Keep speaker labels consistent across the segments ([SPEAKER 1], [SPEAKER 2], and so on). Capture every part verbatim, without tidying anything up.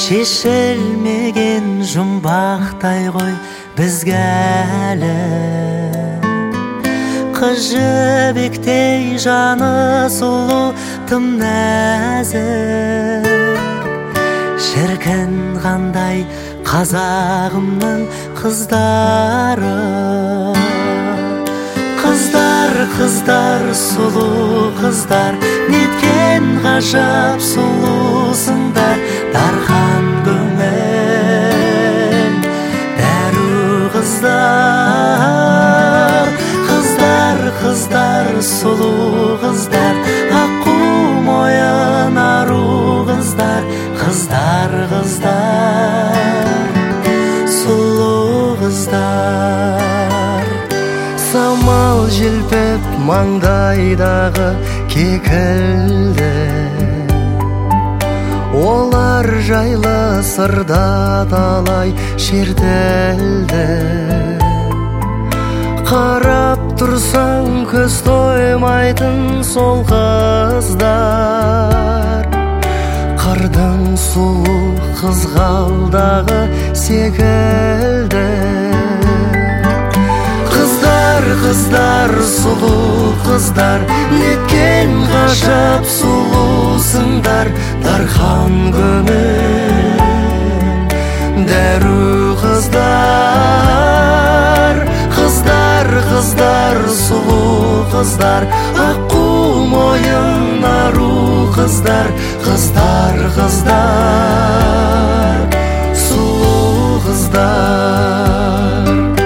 [SPEAKER 1] шешілмеген жұмбақтай ғой бізге әлі. Қыз жібектей жаны сұлу тым нәзік, шіркін қандай қазағымның қыздары. Қыздар, қыздар, сұлу қыздар, неткен ғажап сұлусыңдар. Дархан көңіл дәру қыздар. Қыздар, қыздар, сұлу қыздар, аққу мойын ару қыздар. Қыздар, қыздар, сұлу қыздар. Самал желпіп маңдайдағы кекілді, олар жайлы сырда талай шертілді. Қарап тұрсаң көз тоймайтын сол қыздар, қырдың сұлу қызғалдағы секілді. Қыздар, қыздар, сұлу қыздар, неткен ғажап сұлусыңдар. Дархан көңіл дәру қыздар. Қыздар, қыздар, сұлу қыздар, аққу мойын ару қыздар. Қыздар, қыздар, сұлу қыздар.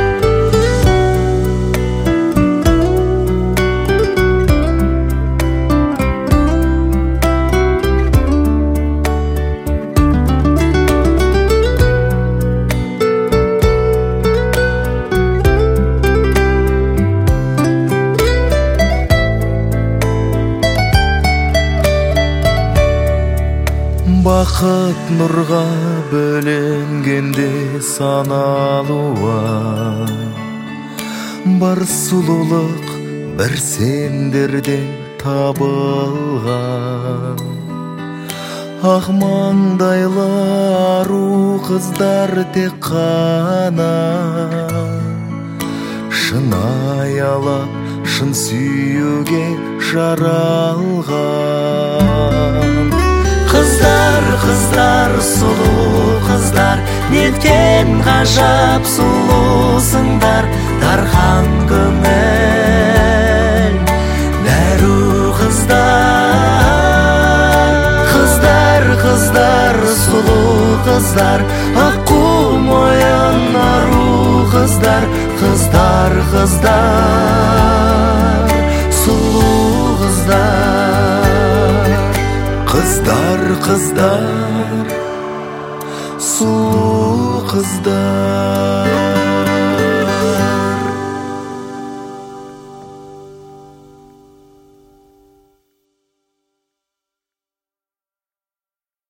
[SPEAKER 1] Бақыт нұрға бөленгенде саналуа, бар сұлулық бір сендерден табылған. Ақ маңдайлы ару қыздар тек қана, шын аялап, шын сүюге жаралған. Қыздар, қыздар, сұлу қыздар, неткен ғажап сұлусыңдар. Дархан көңіл дәру қыздар. Қыздар, қыздар, сұлу қыздар, аққу мойын ару қыздар. Қыздар, қыздар, сұлу қыздар. Қыздар, қыздар, сұлу қыздар.